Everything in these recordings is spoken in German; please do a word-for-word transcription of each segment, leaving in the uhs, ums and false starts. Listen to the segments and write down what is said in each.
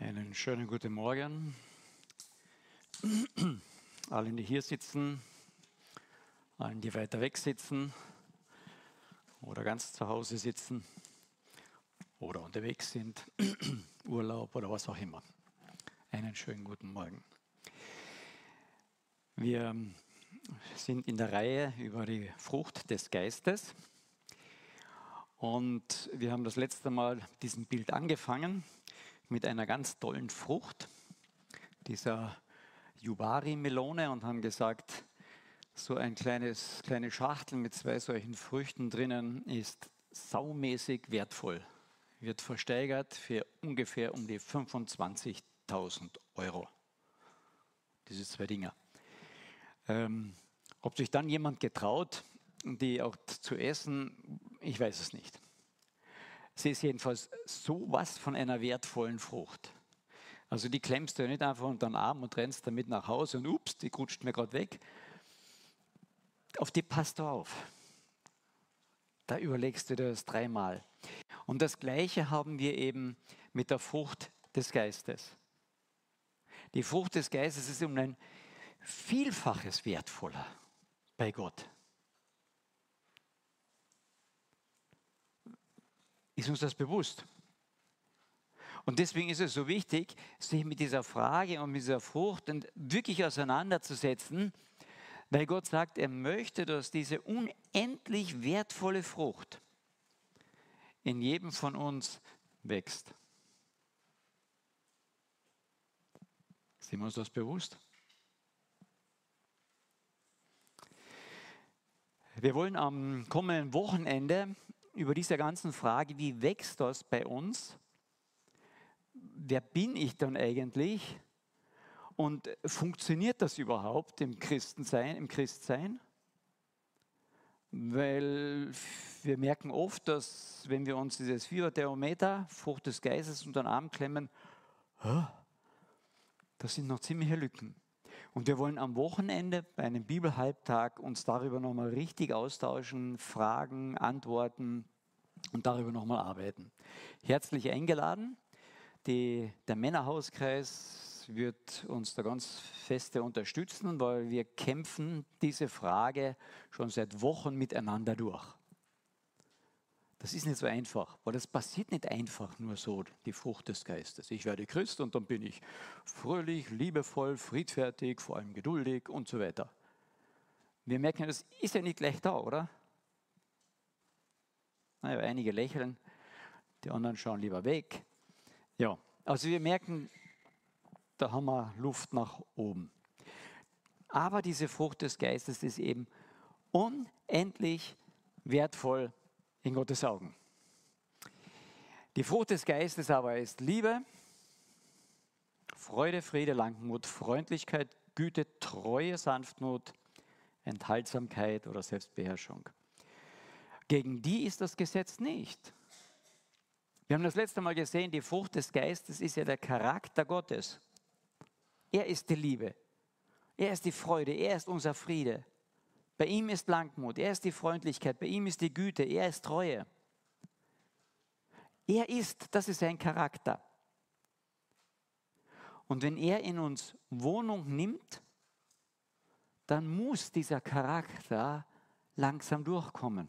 Einen schönen guten Morgen. Allen, die hier sitzen, allen, die weiter weg sitzen oder ganz zu Hause sitzen oder unterwegs sind, Urlaub oder was auch immer. Einen schönen guten Morgen. Wir sind in der Reihe über die Frucht des Geistes und wir haben das letzte Mal diesem Bild angefangen mit einer ganz tollen Frucht, dieser Yubari-Melone, und haben gesagt, so ein kleines, kleine Schachtel mit zwei solchen Früchten drinnen ist saumäßig wertvoll, wird versteigert für ungefähr um die fünfundzwanzigtausend Euro, diese zwei Dinger. Ähm, ob sich dann jemand getraut, die auch zu essen, ich weiß es nicht. Sie ist jedenfalls sowas von einer wertvollen Frucht. Also die klemmst du ja nicht einfach unter den Arm und rennst damit nach Hause und ups, die rutscht mir gerade weg. Auf die passt du auf. Da überlegst du dir das dreimal. Und das Gleiche haben wir eben mit der Frucht des Geistes. Die Frucht des Geistes ist um ein Vielfaches wertvoller bei Gott. Ist uns das bewusst? Und deswegen ist es so wichtig, sich mit dieser Frage und mit dieser Frucht wirklich auseinanderzusetzen, weil Gott sagt, er möchte, dass diese unendlich wertvolle Frucht in jedem von uns wächst. Sind wir uns das bewusst? Wir wollen am kommenden Wochenende über diese ganzen Frage, wie wächst das bei uns? Wer bin ich dann eigentlich? Und funktioniert das überhaupt im Christensein, im Christsein? Weil wir merken oft, dass wenn wir uns dieses Fieberthermometer, Frucht des Geistes, unter den Arm klemmen, das sind noch ziemliche Lücken. Und wir wollen am Wochenende bei einem Bibelhalbtag uns darüber nochmal richtig austauschen, Fragen, Antworten und darüber nochmal arbeiten. Herzlich eingeladen. Die, der Männerhauskreis wird uns da ganz feste unterstützen, weil wir kämpfen diese Frage schon seit Wochen miteinander durch. Das ist nicht so einfach, weil das passiert nicht einfach nur so, die Frucht des Geistes. Ich werde Christ und dann bin ich fröhlich, liebevoll, friedfertig, vor allem geduldig und so weiter. Wir merken, das ist ja nicht gleich da, oder? Naja, einige lächeln, die anderen schauen lieber weg. Ja, also wir merken, da haben wir Luft nach oben. Aber diese Frucht des Geistes ist eben unendlich wertvoll in Gottes Augen. Die Frucht des Geistes aber ist Liebe, Freude, Friede, Langmut, Freundlichkeit, Güte, Treue, Sanftmut, Enthaltsamkeit oder Selbstbeherrschung. Gegen die ist das Gesetz nicht. Wir haben das letzte Mal gesehen, die Frucht des Geistes ist ja der Charakter Gottes. Er ist die Liebe, er ist die Freude, er ist unser Friede. Bei ihm ist Langmut, er ist die Freundlichkeit, bei ihm ist die Güte, er ist Treue. Er ist, das ist sein Charakter. Und wenn er in uns Wohnung nimmt, dann muss dieser Charakter langsam durchkommen.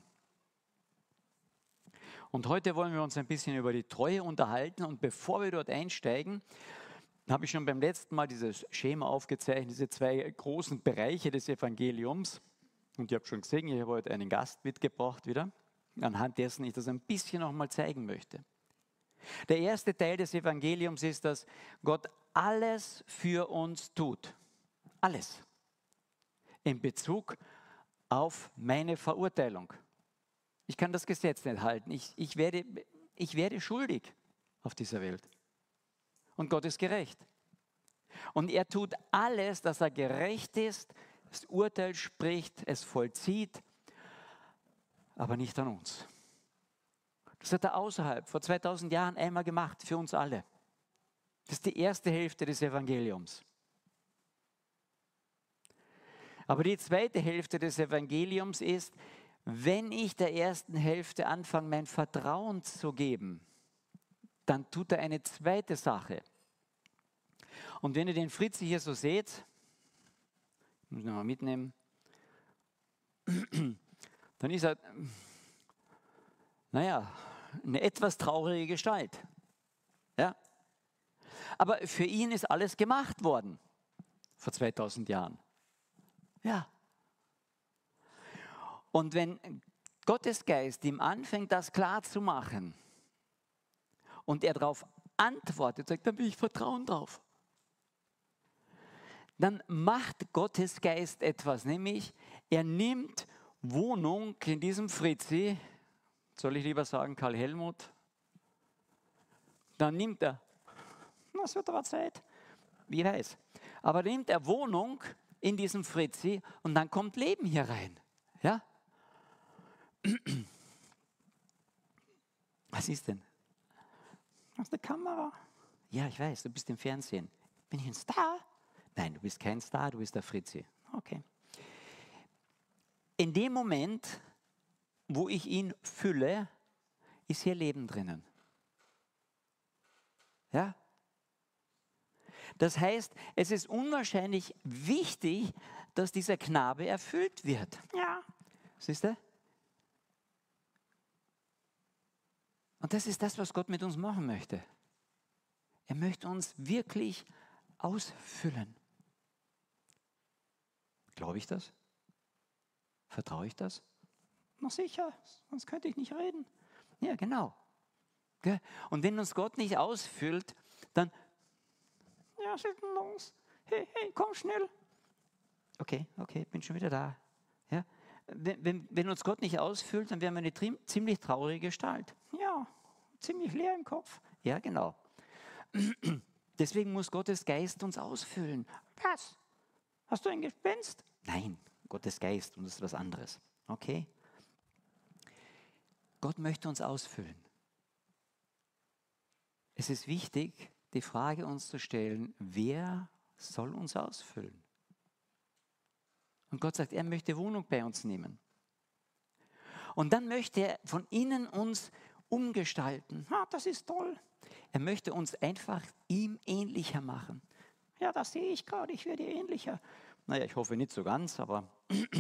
Und heute wollen wir uns ein bisschen über die Treue unterhalten. Und bevor wir dort einsteigen, habe ich schon beim letzten Mal dieses Schema aufgezeichnet, diese zwei großen Bereiche des Evangeliums. Und ihr habt schon gesehen, ich habe heute einen Gast mitgebracht wieder, anhand dessen ich das ein bisschen nochmal zeigen möchte. Der erste Teil des Evangeliums ist, dass Gott alles für uns tut. Alles. In Bezug auf meine Verurteilung. Ich kann das Gesetz nicht halten. Ich, ich, werde, ich werde schuldig auf dieser Welt. Und Gott ist gerecht. Und er tut alles, dass er gerecht ist, das Urteil spricht, es vollzieht, aber nicht an uns. Das hat er außerhalb, vor zweitausend Jahren einmal gemacht, für uns alle. Das ist die erste Hälfte des Evangeliums. Aber die zweite Hälfte des Evangeliums ist, wenn ich der ersten Hälfte anfange, mein Vertrauen zu geben, dann tut er eine zweite Sache. Und wenn ihr den Fritzi hier so seht, muss ich noch mal mitnehmen, dann ist er, naja, eine etwas traurige Gestalt. Ja? Aber für ihn ist alles gemacht worden vor zweitausend Jahren. Ja. Und wenn Gottes Geist ihm anfängt, das klar zu machen und er darauf antwortet, sagt, dann will ich Vertrauen drauf. Dann macht Gottes Geist etwas, nämlich er nimmt Wohnung in diesem Fritzi, soll ich lieber sagen Karl Helmut, dann nimmt er, das wird aber Zeit, wie weiß, aber nimmt er Wohnung in diesem Fritzi und dann kommt Leben hier rein. Ja? Was ist denn? Aus der Kamera. Ja, ich weiß, du bist im Fernsehen. Bin ich ein Star? Nein, du bist kein Star, du bist der Fritzi. Okay. In dem Moment, wo ich ihn fülle, ist hier Leben drinnen. Ja? Das heißt, es ist unwahrscheinlich wichtig, dass dieser Knabe erfüllt wird. Ja. Siehst du? Und das ist das, was Gott mit uns machen möchte. Er möchte uns wirklich ausfüllen. Glaube ich das? Vertraue ich das? Na sicher, sonst könnte ich nicht reden. Ja, genau. Und wenn uns Gott nicht ausfüllt, dann, ja, was ist denn los? Hey, hey, komm schnell. Okay, okay, bin schon wieder da. Ja? Wenn, wenn, wenn uns Gott nicht ausfüllt, dann wären wir eine tri- ziemlich traurige Gestalt. Ja, ziemlich leer im Kopf. Ja, genau. Deswegen muss Gottes Geist uns ausfüllen. Was? Hast du ein Gespenst? Nein, Gottes Geist und das ist was anderes. Okay? Gott möchte uns ausfüllen. Es ist wichtig, die Frage uns zu stellen, wer soll uns ausfüllen? Und Gott sagt, er möchte Wohnung bei uns nehmen. Und dann möchte er von innen uns umgestalten. Ah, das ist toll. Er möchte uns einfach ihm ähnlicher machen. Ja, das sehe ich gerade, ich werde ähnlicher. Naja, ich hoffe nicht so ganz, aber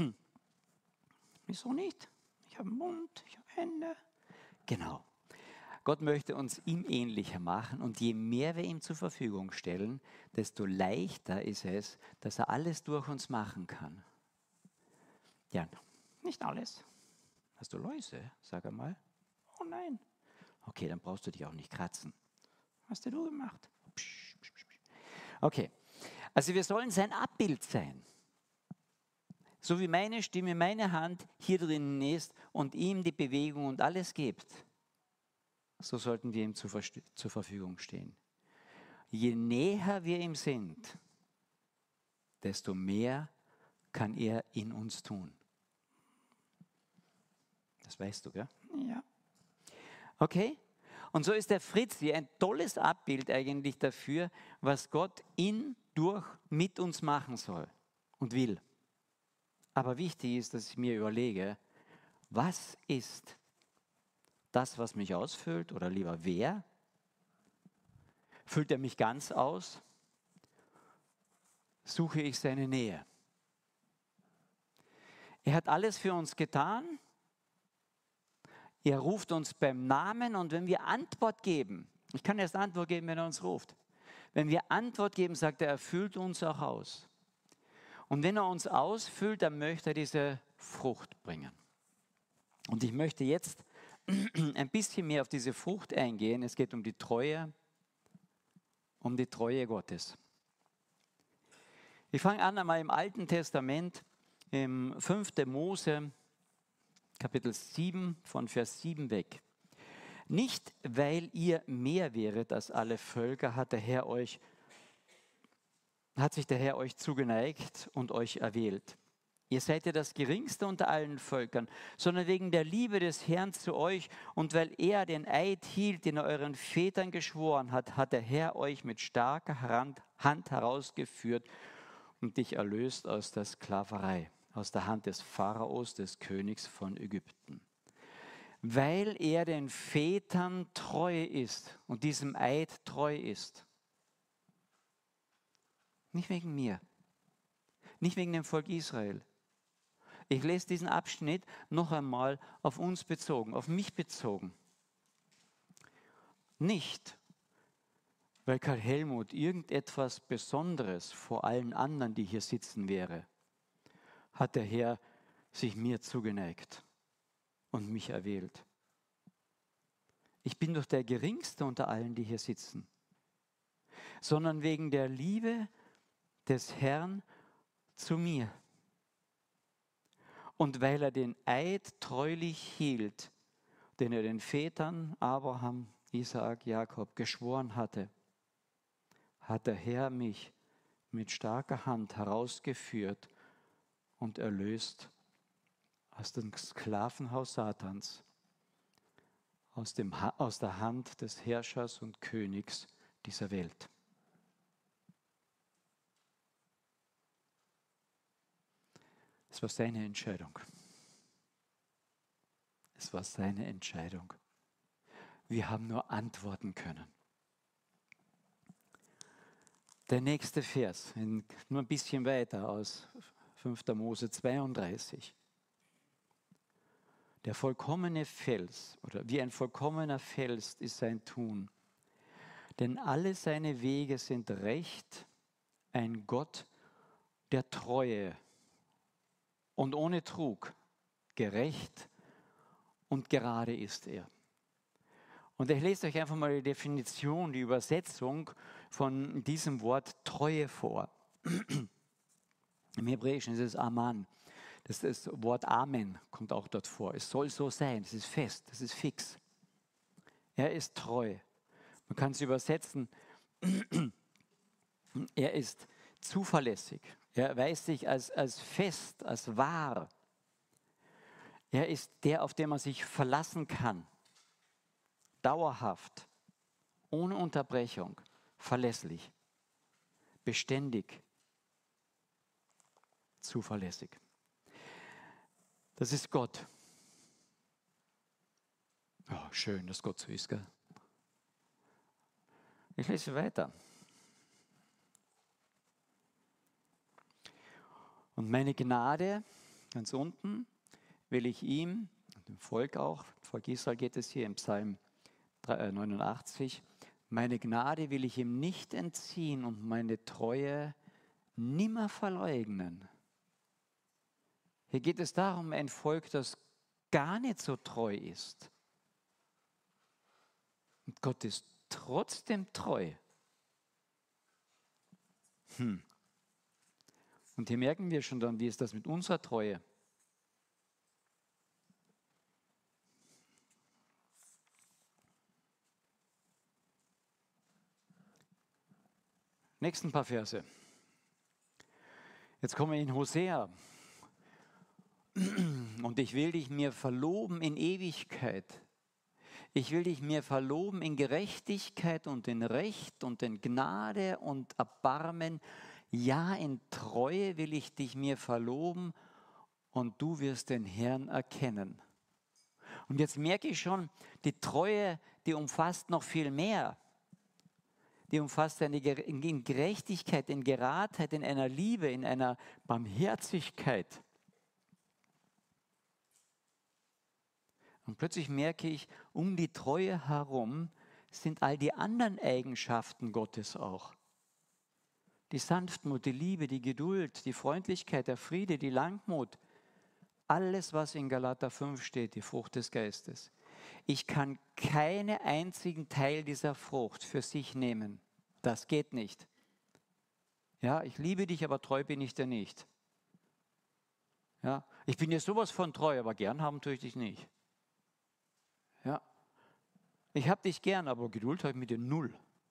wieso nicht? Ich habe einen Mund, ich habe Hände. Genau. Gott möchte uns ihm ähnlicher machen und je mehr wir ihm zur Verfügung stellen, desto leichter ist es, dass er alles durch uns machen kann. Ja, nicht alles. Hast du Läuse? Sag einmal. Oh nein. Okay, dann brauchst du dich auch nicht kratzen. Was hast du gemacht? Okay, also wir sollen sein Abbild sein. So wie meine Stimme, meine Hand hier drinnen ist und ihm die Bewegung und alles gibt, so sollten wir ihm zur, zur Verfügung stehen. Je näher wir ihm sind, desto mehr kann er in uns tun. Das weißt du, gell? Ja. Okay? Und so ist der Fritzi ein tolles Abbild eigentlich dafür, was Gott in, durch, mit uns machen soll und will. Aber wichtig ist, dass ich mir überlege, was ist das, was mich ausfüllt, oder lieber wer? Füllt er mich ganz aus? Suche ich seine Nähe? Er hat alles für uns getan. Er ruft uns beim Namen und wenn wir Antwort geben, ich kann erst Antwort geben, wenn er uns ruft. Wenn wir Antwort geben, sagt er, er füllt uns auch aus. Und wenn er uns ausfüllt, dann möchte er diese Frucht bringen. Und ich möchte jetzt ein bisschen mehr auf diese Frucht eingehen. Es geht um die Treue, um die Treue Gottes. Ich fange an einmal im Alten Testament, im fünften Mose, Kapitel sieben, von Vers sieben weg. Nicht, weil ihr mehr wäret als alle Völker, hat der Herr euch, hat sich der Herr euch zugeneigt und euch erwählt. Ihr seid ja das Geringste unter allen Völkern, sondern wegen der Liebe des Herrn zu euch und weil er den Eid hielt, den er euren Vätern geschworen hat, hat der Herr euch mit starker Hand herausgeführt und dich erlöst aus der Sklaverei, aus der Hand des Pharaos, des Königs von Ägypten. Weil er den Vätern treu ist und diesem Eid treu ist. Nicht wegen mir. Nicht wegen dem Volk Israel. Ich lese diesen Abschnitt noch einmal auf uns bezogen, auf mich bezogen. Nicht, weil Karl Helmut irgendetwas Besonderes vor allen anderen, die hier sitzen, wäre, hat der Herr sich mir zugeneigt und mich erwählt. Ich bin doch der Geringste unter allen, die hier sitzen, sondern wegen der Liebe des Herrn zu mir. Und weil er den Eid treulich hielt, den er den Vätern Abraham, Isaak, Jakob geschworen hatte, hat der Herr mich mit starker Hand herausgeführt und erlöst aus dem Sklavenhaus Satans, aus, dem, aus der Hand des Herrschers und Königs dieser Welt. Es war seine Entscheidung. Es war seine Entscheidung. Wir haben nur antworten können. Der nächste Vers, nur ein bisschen weiter aus fünfter Mose zweiunddreißig. Der vollkommene Fels, oder wie ein vollkommener Fels ist sein Tun. Denn alle seine Wege sind recht, ein Gott der Treue und ohne Trug, gerecht und gerade ist er. Und ich lese euch einfach mal die Definition, die Übersetzung von diesem Wort Treue vor. Im Hebräischen ist es Aman. Das, das Wort Amen kommt auch dort vor. Es soll so sein, es ist fest, es ist fix. Er ist treu. Man kann es übersetzen, er ist zuverlässig. Er erweist sich als, als fest, als wahr. Er ist der, auf den man sich verlassen kann. Dauerhaft, ohne Unterbrechung, verlässlich, beständig, zuverlässig. Das ist Gott. Oh, schön, dass Gott so ist, gell? Ich lese weiter. Und meine Gnade, ganz unten, will ich ihm, und dem Volk auch, Volk Israel geht es hier im Psalm neunundachtzig, meine Gnade will ich ihm nicht entziehen und meine Treue nimmer verleugnen. Hier geht es darum, ein Volk, das gar nicht so treu ist. Und Gott ist trotzdem treu. Hm. Und hier merken wir schon dann, wie ist das mit unserer Treue? Nächsten paar Verse. Jetzt kommen wir in Hosea. Und ich will dich mir verloben in Ewigkeit. Ich will dich mir verloben in Gerechtigkeit und in Recht und in Gnade und Erbarmen. Ja, in Treue will ich dich mir verloben und du wirst den Herrn erkennen. Und jetzt merke ich schon, die Treue, die umfasst noch viel mehr. Die umfasst eine in Gerechtigkeit, in Geradheit, in einer Liebe, in einer Barmherzigkeit. Und plötzlich merke ich, um die Treue herum sind all die anderen Eigenschaften Gottes auch. Die Sanftmut, die Liebe, die Geduld, die Freundlichkeit, der Friede, die Langmut. Alles, was in Galater fünf steht, die Frucht des Geistes. Ich kann keinen einzigen Teil dieser Frucht für sich nehmen. Das geht nicht. Ja, ich liebe dich, aber treu bin ich dir nicht. Ja, ich bin dir sowas von treu, aber gern haben tue ich dich nicht. Ja, ich habe dich gern, aber Geduld habe ich mit dir null.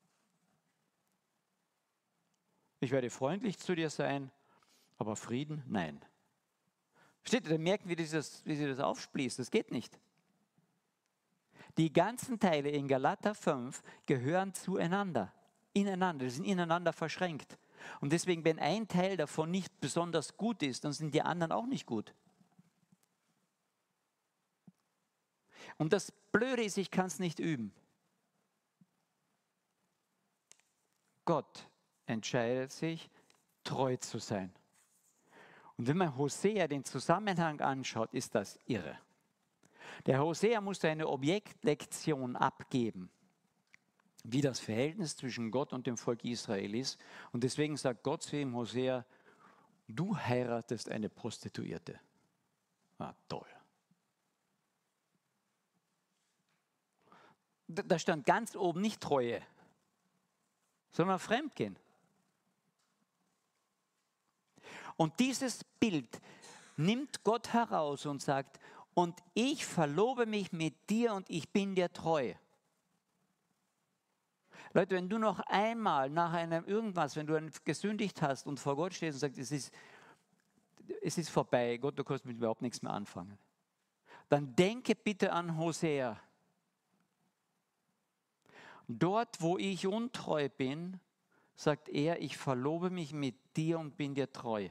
Ich werde freundlich zu dir sein, aber Frieden, nein. Versteht ihr, da merken wir, wie, dieses, wie sie das aufspießt. Das geht nicht. Die ganzen Teile in Galater fünf gehören zueinander, ineinander, die sind ineinander verschränkt. Und deswegen, wenn ein Teil davon nicht besonders gut ist, dann sind die anderen auch nicht gut. Und das Blöde ist, ich kann es nicht üben. Gott entscheidet sich treu zu sein. Und wenn man Hosea den Zusammenhang anschaut, ist das irre. Der Hosea musste eine Objektlektion abgeben, wie das Verhältnis zwischen Gott und dem Volk Israel ist. Und deswegen sagt Gott zu ihm, Hosea, du heiratest eine Prostituierte. Ah, toll. Da stand ganz oben nicht Treue, sondern Fremdgehen. Und dieses Bild nimmt Gott heraus und sagt, und ich verlobe mich mit dir und ich bin dir treu. Leute, wenn du noch einmal nach einem irgendwas, wenn du gesündigt hast und vor Gott stehst und sagst, es ist, es ist vorbei, Gott, du kannst mit überhaupt nichts mehr anfangen, dann denke bitte an Hosea. Dort, wo ich untreu bin, sagt er, ich verlobe mich mit dir und bin dir treu.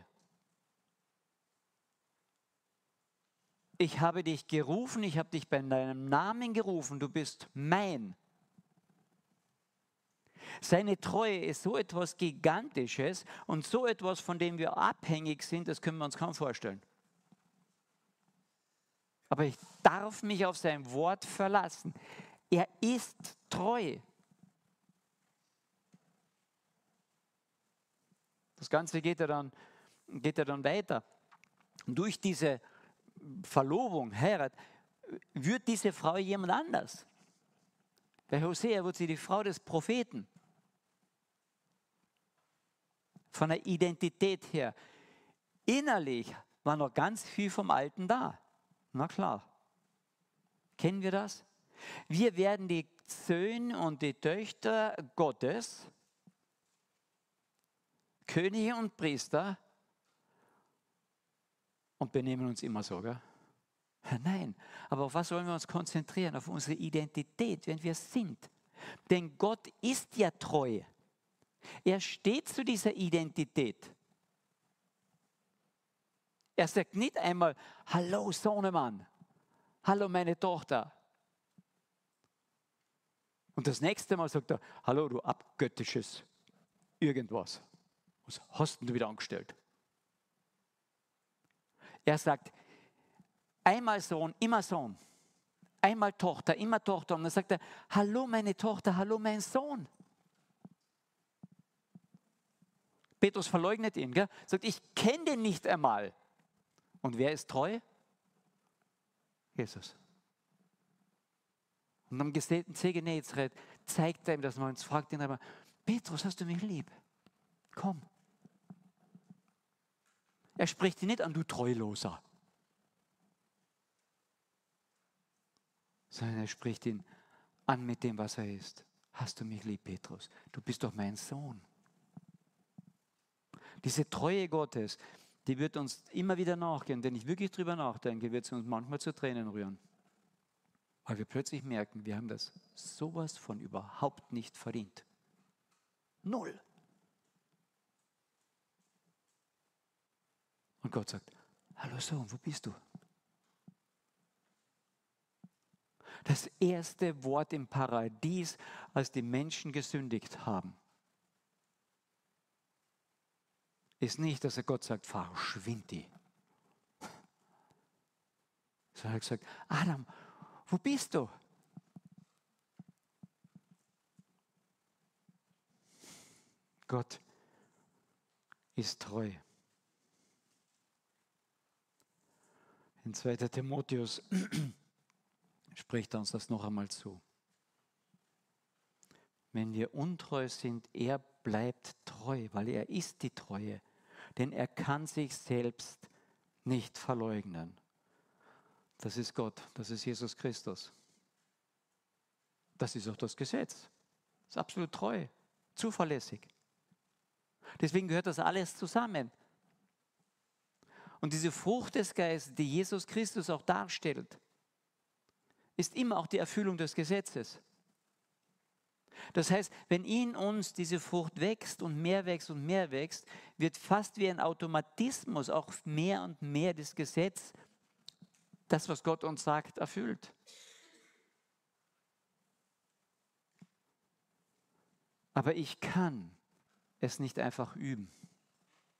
Ich habe dich gerufen, ich habe dich bei deinem Namen gerufen, du bist mein. Seine Treue ist so etwas Gigantisches und so etwas, von dem wir abhängig sind, das können wir uns kaum vorstellen. Aber ich darf mich auf sein Wort verlassen. Er ist treu. Das Ganze geht ja dann, geht ja dann weiter. Durch diese Verlobung, Heirat, wird diese Frau jemand anders. Bei Hosea wird sie die Frau des Propheten. Von der Identität her. Innerlich war noch ganz viel vom Alten da. Na klar. Kennen wir das? Wir werden die Söhne und die Töchter Gottes, Könige und Priester, und benehmen uns immer so, gell? Nein, aber auf was sollen wir uns konzentrieren? Auf unsere Identität, wenn wir sind. Denn Gott ist ja treu. Er steht zu dieser Identität. Er sagt nicht einmal, hallo Sohnemann, hallo meine Tochter. Und das nächste Mal sagt er, hallo du abgöttisches irgendwas. Was hast denn du wieder angestellt? Er sagt, einmal Sohn, immer Sohn. Einmal Tochter, immer Tochter. Und dann sagt er, hallo meine Tochter, hallo mein Sohn. Petrus verleugnet ihn, gell? Sagt, ich kenne den nicht einmal. Und wer ist treu? Jesus. Und am gesäten See Genezareth zeigt er ihm das mal und fragt ihn aber, Petrus, hast du mich lieb? Komm. Er spricht ihn nicht an, du Treuloser. Sondern er spricht ihn an mit dem, was er ist. Hast du mich lieb, Petrus? Du bist doch mein Sohn. Diese Treue Gottes, die wird uns immer wieder nachgehen. Wenn ich wirklich drüber nachdenke, wird sie uns manchmal zu Tränen rühren. Weil wir plötzlich merken, wir haben das sowas von überhaupt nicht verdient. Null. Und Gott sagt, hallo Sohn, wo bist du? Das erste Wort im Paradies, als die Menschen gesündigt haben, ist nicht, dass er Gott sagt, verschwind die. Sondern er hat gesagt, Adam, wo bist du? Gott ist treu. In zweiter Timotheus spricht er uns das noch einmal zu. Wenn wir untreu sind, er bleibt treu, weil er ist die Treue. Denn er kann sich selbst nicht verleugnen. Das ist Gott, das ist Jesus Christus. Das ist auch das Gesetz. Das ist absolut treu, zuverlässig. Deswegen gehört das alles zusammen. Und diese Frucht des Geistes, die Jesus Christus auch darstellt, ist immer auch die Erfüllung des Gesetzes. Das heißt, wenn in uns diese Frucht wächst und mehr wächst und mehr wächst, wird fast wie ein Automatismus auch mehr und mehr das Gesetz, das, was Gott uns sagt, erfüllt. Aber ich kann es nicht einfach üben.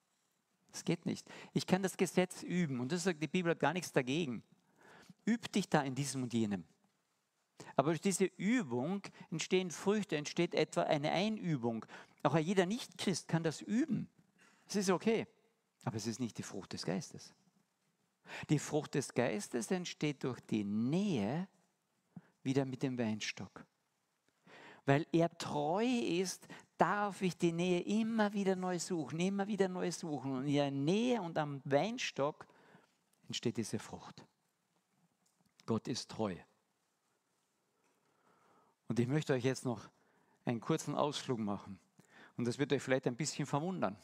Das geht nicht. Ich kann das Gesetz üben und das sagt, die Bibel hat gar nichts dagegen. Üb dich da in diesem und jenem. Aber durch diese Übung entstehen Früchte, entsteht etwa eine Einübung. Auch jeder Nicht-Christ kann das üben. Es ist okay, aber es ist nicht die Frucht des Geistes. Die Frucht des Geistes entsteht durch die Nähe wieder mit dem Weinstock. Weil er treu ist, darf ich die Nähe immer wieder neu suchen, immer wieder neu suchen. Und in der Nähe und am Weinstock entsteht diese Frucht. Gott ist treu. Und ich möchte euch jetzt noch einen kurzen Ausflug machen. Und das wird euch vielleicht ein bisschen verwundern.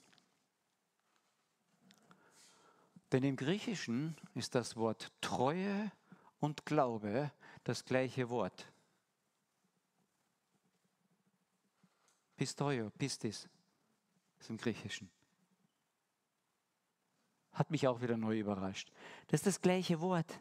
Denn im Griechischen ist das Wort Treue und Glaube das gleiche Wort. Pistoio, Pistis, ist im Griechischen. Hat mich auch wieder neu überrascht. Das ist das gleiche Wort.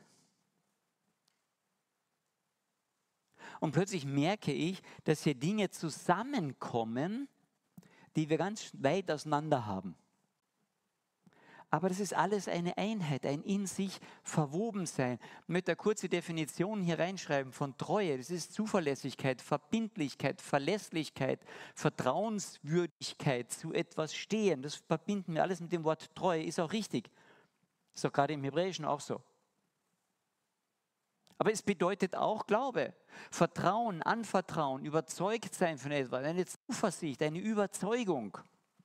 Und plötzlich merke ich, dass hier Dinge zusammenkommen, die wir ganz weit auseinander haben. Aber das ist alles eine Einheit, ein in sich verwoben sein. Ich möchte eine kurze Definition hier reinschreiben von Treue. Das ist Zuverlässigkeit, Verbindlichkeit, Verlässlichkeit, Vertrauenswürdigkeit, zu etwas stehen. Das verbinden wir alles mit dem Wort Treue, ist auch richtig. Ist auch gerade im Hebräischen auch so. Aber es bedeutet auch Glaube, Vertrauen, Anvertrauen, überzeugt sein von etwas, eine Zuversicht, eine Überzeugung.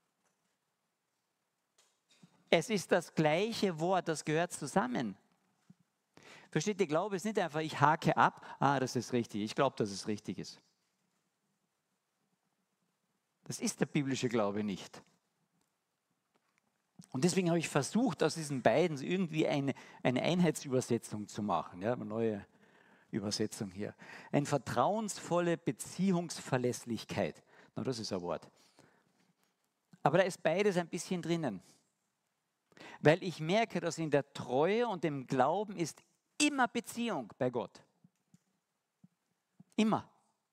Es ist das gleiche Wort, das gehört zusammen. Versteht ihr, Glaube ist nicht einfach, ich hake ab, ah, das ist richtig, ich glaube, dass es richtig ist. Das ist der biblische Glaube nicht. Und deswegen habe ich versucht, aus diesen beiden irgendwie eine, eine Einheitsübersetzung zu machen. Ja, eine neue Übersetzung hier. Eine vertrauensvolle Beziehungsverlässlichkeit. Na, das ist ein Wort. Aber da ist beides ein bisschen drinnen. Weil ich merke, dass in der Treue und dem Glauben ist immer Beziehung bei Gott. Immer.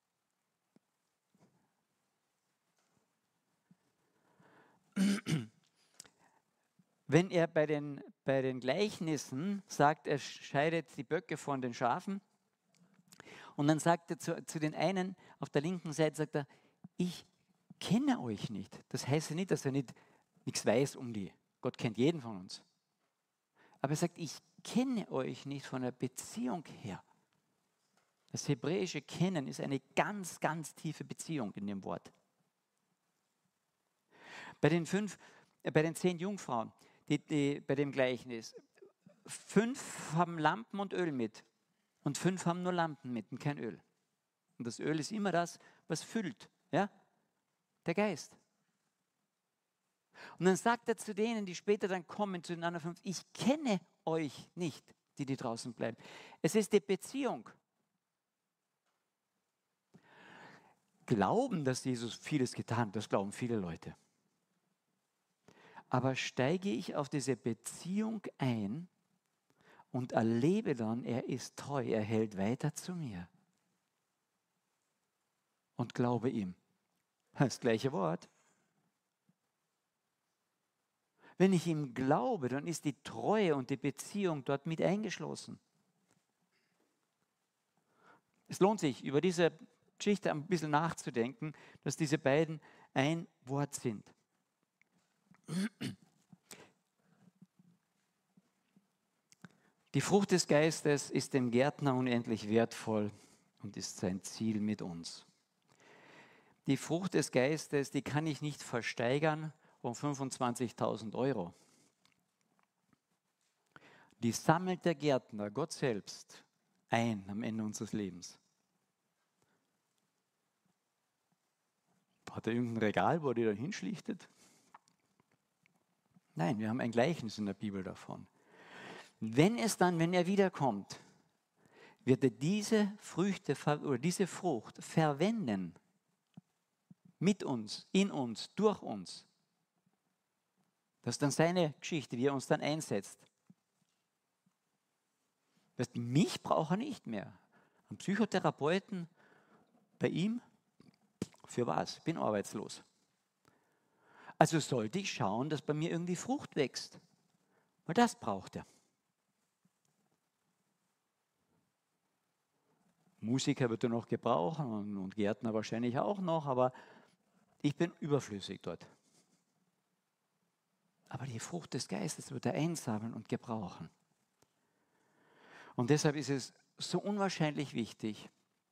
Wenn er bei den, bei den Gleichnissen sagt, er scheidet die Böcke von den Schafen und dann sagt er zu, zu den einen auf der linken Seite, sagt er, ich kenne euch nicht. Das heißt ja nicht, dass er nicht, nichts weiß um die. Gott kennt jeden von uns. Aber er sagt, ich kenne euch nicht von der Beziehung her. Das hebräische Kennen ist eine ganz, ganz tiefe Beziehung in dem Wort. Bei den fünf, äh, bei den zehn Jungfrauen, die, die bei dem Gleichnis, fünf haben Lampen und Öl mit und fünf haben nur Lampen mit und kein Öl. Und das Öl ist immer das, was füllt, ja? Der Geist. Und dann sagt er zu denen, die später dann kommen, zu den anderen fünf, ich kenne euch nicht, die, die draußen bleiben. Es ist die Beziehung. Glauben, dass Jesus vieles getan hat, das glauben viele Leute. Aber steige ich auf diese Beziehung ein und erlebe dann, er ist treu, er hält weiter zu mir. Und glaube ihm. Das gleiche Wort. Wenn ich ihm glaube, dann ist die Treue und die Beziehung dort mit eingeschlossen. Es lohnt sich, über diese Geschichte ein bisschen nachzudenken, dass diese beiden ein Wort sind. Die Frucht des Geistes ist dem Gärtner unendlich wertvoll und ist sein Ziel mit uns. Die Frucht des Geistes, die kann ich nicht versteigern um fünfundzwanzigtausend Euro. Die sammelt der Gärtner, Gott selbst, ein am Ende unseres Lebens. Hat er irgendein Regal, wo er die dann hinschlichtet? Nein, wir haben ein Gleichnis in der Bibel davon. Wenn es dann, wenn er wiederkommt, wird er diese Früchte oder diese Frucht verwenden. Mit uns, in uns, durch uns. Das ist dann seine Geschichte, wie er uns dann einsetzt. Weißt, mich braucht er nicht mehr. Ein Psychotherapeuten, bei ihm, für was? Ich bin arbeitslos. Also sollte ich schauen, dass bei mir irgendwie Frucht wächst. Weil das braucht er. Musiker wird er noch gebrauchen und, und Gärtner wahrscheinlich auch noch, aber ich bin überflüssig dort. Aber die Frucht des Geistes wird er einsammeln und gebrauchen. Und deshalb ist es so unwahrscheinlich wichtig,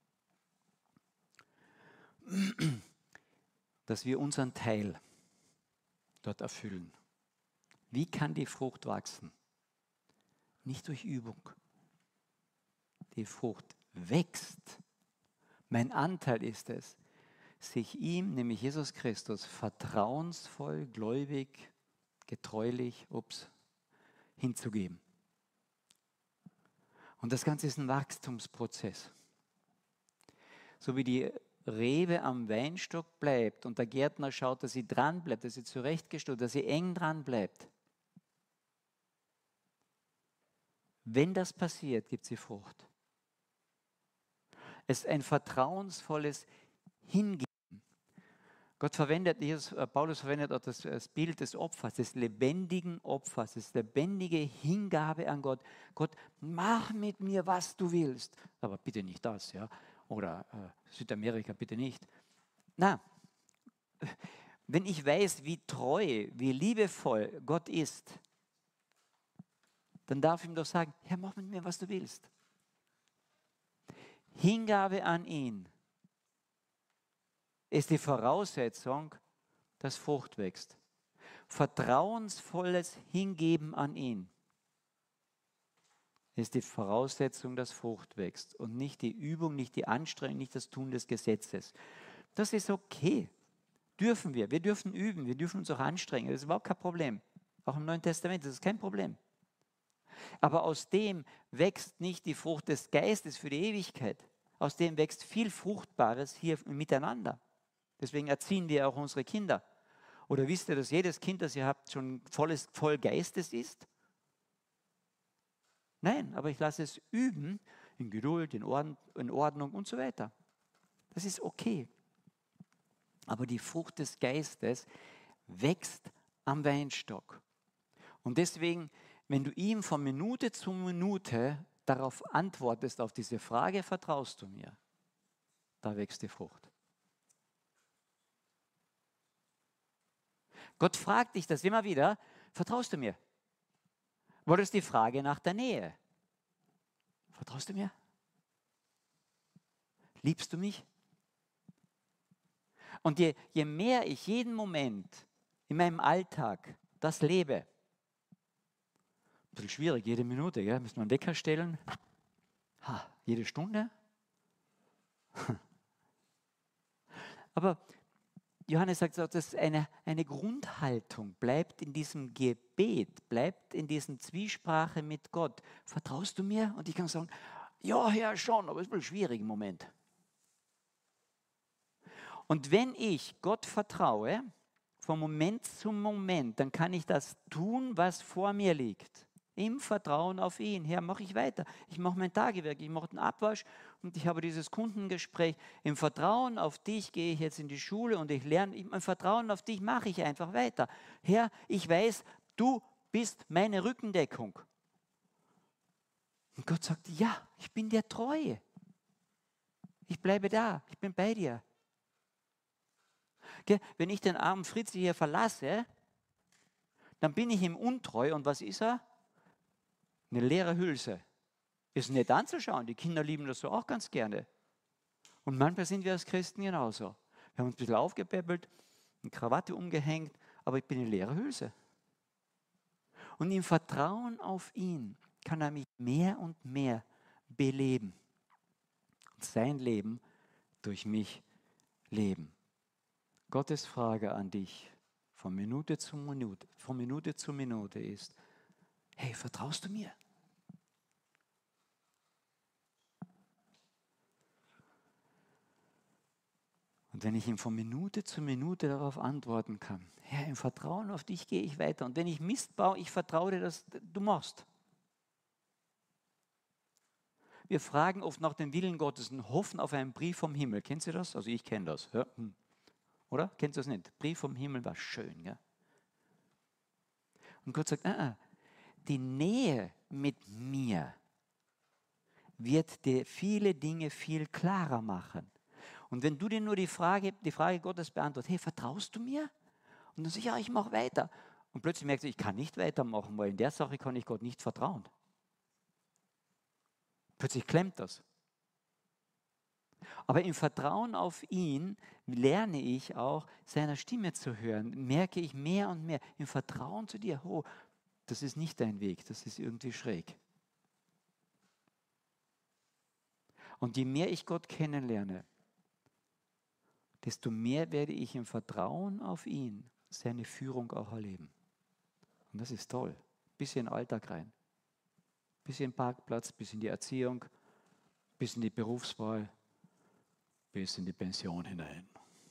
dass wir unseren Teil dort erfüllen. Wie kann die Frucht wachsen? Nicht durch Übung. Die Frucht wächst. Mein Anteil ist es, sich ihm, nämlich Jesus Christus, vertrauensvoll, gläubig, getreulich, ups, hinzugeben. Und das Ganze ist ein Wachstumsprozess. So wie die Rebe am Weinstock bleibt und der Gärtner schaut, dass sie dran bleibt, dass sie zurechtgestellt, dass sie eng dran bleibt. Wenn das passiert, gibt sie Frucht. Es ist ein vertrauensvolles Hingeben. Gott verwendet, Jesus, Paulus verwendet auch das, das Bild des Opfers, des lebendigen Opfers, das lebendige Hingabe an Gott. Gott, mach mit mir, was du willst. Aber bitte nicht das, ja. Oder äh, Südamerika, bitte nicht. Na, wenn ich weiß, wie treu, wie liebevoll Gott ist, dann darf ich ihm doch sagen, Herr, mach mit mir, was du willst. Hingabe an ihn ist die Voraussetzung, dass Frucht wächst. Vertrauensvolles Hingeben an ihn ist die Voraussetzung, dass Frucht wächst. Und nicht die Übung, nicht die Anstrengung, nicht das Tun des Gesetzes. Das ist okay. Dürfen wir. Wir dürfen üben. Wir dürfen uns auch anstrengen. Das ist überhaupt kein Problem. Auch im Neuen Testament, das ist kein Problem. Aber aus dem wächst nicht die Frucht des Geistes für die Ewigkeit. Aus dem wächst viel Fruchtbares hier miteinander. Deswegen erziehen wir auch unsere Kinder. Oder wisst ihr, dass jedes Kind, das ihr habt, schon volles, voll Geistes ist? Nein, aber ich lasse es üben in Geduld, in Ordnung, in Ordnung und so weiter. Das ist okay. Aber die Frucht des Geistes wächst am Weinstock. Und deswegen, wenn du ihm von Minute zu Minute darauf antwortest, auf diese Frage, vertraust du mir, da wächst die Frucht. Gott fragt dich das immer wieder, vertraust du mir? Weil das ist die Frage nach der Nähe. Vertraust du mir? Liebst du mich? Und je, je mehr ich jeden Moment in meinem Alltag das lebe, ein bisschen schwierig, jede Minute, gell? Müssen wir einen Wecker stellen? Ha, jede Stunde? Aber Johannes sagt, das ist eine, eine Grundhaltung, bleibt in diesem Gebet, bleibt in diesem Zwiesprache mit Gott. Vertraust du mir? Und ich kann sagen, ja, Herr, schon, aber es ist ein bisschen schwierig im Moment. Und wenn ich Gott vertraue, von Moment zu Moment, dann kann ich das tun, was vor mir liegt. Im Vertrauen auf ihn. Herr, mache ich weiter. Ich mache mein Tagewerk, ich mache den Abwasch und ich habe dieses Kundengespräch. Im Vertrauen auf dich gehe ich jetzt in die Schule und ich lerne. Im Vertrauen auf dich mache ich einfach weiter. Herr, ich weiß, du bist meine Rückendeckung. Und Gott sagt, ja, ich bin dir treu. Ich bleibe da, ich bin bei dir. Okay? Wenn ich den armen Fritzi hier verlasse, dann bin ich ihm untreu und was ist er? Eine leere Hülse. Ist nett anzuschauen. Die Kinder lieben das so auch ganz gerne. Und manchmal sind wir als Christen genauso. Wir haben uns ein bisschen aufgepäppelt, eine Krawatte umgehängt, aber ich bin eine leere Hülse. Und im Vertrauen auf ihn kann er mich mehr und mehr beleben. Und sein Leben durch mich leben. Gottes Frage an dich von Minute zu Minute, von Minute zu Minute ist, hey, vertraust du mir? Und wenn ich ihm von Minute zu Minute darauf antworten kann, Herr, im Vertrauen auf dich gehe ich weiter. Und wenn ich Mist baue, ich vertraue dir, dass du machst. Wir fragen oft nach dem Willen Gottes und hoffen auf einen Brief vom Himmel. Kennst du das? Also ich kenne das. Ja. Oder? Kennst du das nicht? Brief vom Himmel war schön. Gell? Und Gott sagt, ah, ah, die Nähe mit mir wird dir viele Dinge viel klarer machen. Und wenn du dir nur die Frage, die Frage Gottes beantwortest, hey, vertraust du mir? Und dann sagst du, ja, ich mache weiter. Und plötzlich merkst du, ich kann nicht weitermachen, weil in der Sache kann ich Gott nicht vertrauen. Plötzlich klemmt das. Aber im Vertrauen auf ihn lerne ich auch, seiner Stimme zu hören. Merke ich mehr und mehr im Vertrauen zu dir, oh, das ist nicht dein Weg, das ist irgendwie schräg. Und je mehr ich Gott kennenlerne, desto mehr werde ich im Vertrauen auf ihn seine Führung auch erleben. Und das ist toll. Bis in den Alltag rein. Bis in den Parkplatz, bis in die Erziehung, bis in die Berufswahl, bis in die Pension hinein.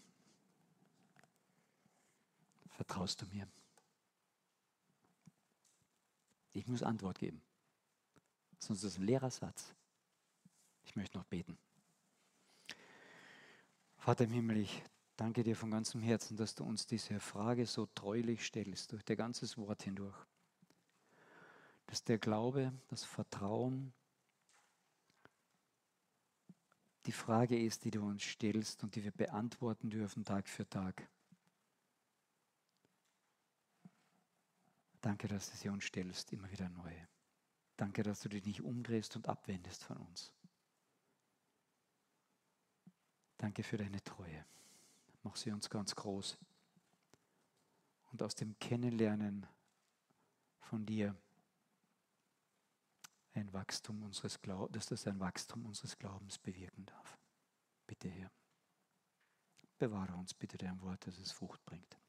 Vertraust du mir? Ich muss Antwort geben. Sonst ist es ein leerer Satz. Ich möchte noch beten. Vater im Himmel, ich danke dir von ganzem Herzen, dass du uns diese Frage so treulich stellst, durch dein ganzes Wort hindurch. Dass der Glaube, das Vertrauen die Frage ist, die du uns stellst und die wir beantworten dürfen Tag für Tag. Danke, dass du sie uns stellst, immer wieder neu. Danke, dass du dich nicht umdrehst und abwendest von uns. Danke für deine Treue. Mach sie uns ganz groß. Und aus dem Kennenlernen von dir ein Wachstum unseres Glaubens, dass das ein Wachstum unseres Glaubens bewirken darf. Bitte, Herr. Bewahre uns bitte dein Wort, dass es Frucht bringt.